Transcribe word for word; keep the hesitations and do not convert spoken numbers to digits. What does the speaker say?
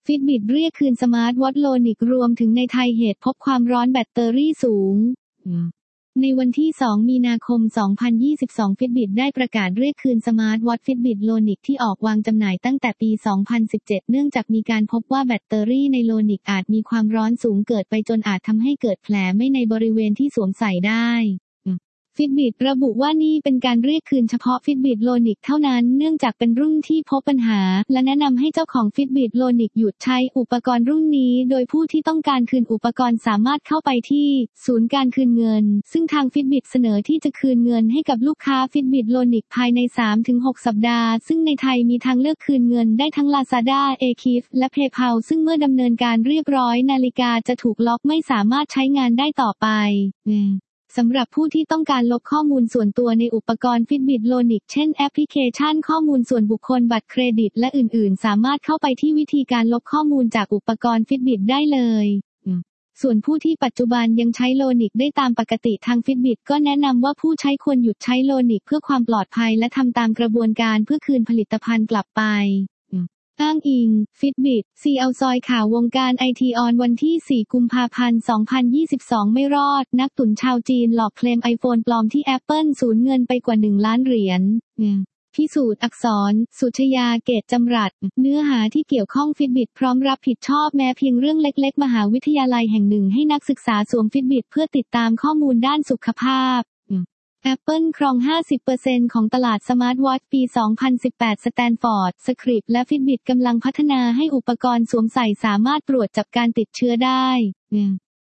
Fitbit เรียกคืนสมาร์ทวอทช์โลนิกรวมถึงในไทยเหตุพบความร้อนแบตเตอรี่สูงในวันที่ สอง มีนาคม สองพันยี่สิบสอง Fitbit ได้ประกาศเรียกคืนสมาร์ทวอทช์ Fitbit Lonic ที่ออกวางจำหน่ายตั้งแต่ปี สองพันสิบเจ็ด เนื่องจากมีการพบว่าแบตเตอรี่ใน Lonic อาจมีความร้อนสูงเกิดไปจนอาจทำให้เกิดแผลไหม้ในบริเวณที่สวมใส่ได้ Fitbit ระบุว่านี่เป็นการเรียกคืนเฉพาะ Fitbit Lonic เท่านั้นเนื่องจากเป็นรุ่นที่พบปัญหาและแนะนำให้เจ้าของ Fitbit Lonic หยุดใช้อุปกรณ์รุ่นนี้โดยผู้ที่ต้องการคืนอุปกรณ์สามารถเข้าไปที่ศูนย์การคืนเงินซึ่งทาง Fitbit เสนอที่จะคืนเงินให้กับลูกค้า Fitbit Lonic ภายใน สามถึงหก สัปดาห์ซึ่งในไทยมีทางเลือกคืนเงินได้ทั้ง Lazada Akif และ PayPal ซึ่งเมื่อดำเนินการเรียบร้อยนาฬิกาจะถูกล็อกไม่สามารถใช้งานได้ต่อไปสำหรับผู้ที่ต้องการลบข้อมูลส่วนตัวในอุปกรณ์ Fitbit Lonic เช่นแอปพลิเคชันข้อมูลส่วนบุคคลบัตรเครดิตและอื่นๆสามารถเข้าไปที่วิธีการลบข้อมูลจากอุปกรณ์ Fitbit ได้เลยส่วนผู้ที่ปัจจุบันยังใช้ Lonic ได้ตามปกติทาง Fitbit ก็แนะนำว่าผู้ใช้ควรหยุดใช้ Lonic เพื่อความปลอดภัยและทำตามกระบวนการเพื่อคืนผลิตภัณฑ์กลับไปอ้างอิง Fitbit ซี แอล ซอยข่าววงการไอทีออนวันที่ สี่ กุมภาพันธ์ สองพันยี่สิบสอง ไม่รอดนักตุ๋นชาวจีนหลอกเคลม iPhone ปลอมที่ Apple สูญเงินไปกว่า หนึ่ง ล้านเหรียญพิสูจน์อักษรสุชยาเกตจำรัดเนื้อหาที่เกี่ยวข้อง Fitbit พร้อมรับผิดชอบแม้เพียงเรื่องเล็กๆมหาวิทยาลัยแห่งหนึ่งให้นักศึกษาสวม Fitbit เพื่อติดตามข้อมูลด้านสุขภาพApple ครอง ห้าสิบเปอร์เซ็นต์ ของตลาดสมาร์ทวอทช์ปี สองพันสิบแปด สแตนฟอร์ด สคริปและ Fitbit กำลังพัฒนาให้อุปกรณ์สวมใส่สามารถตรวจจับการติดเชื้อได้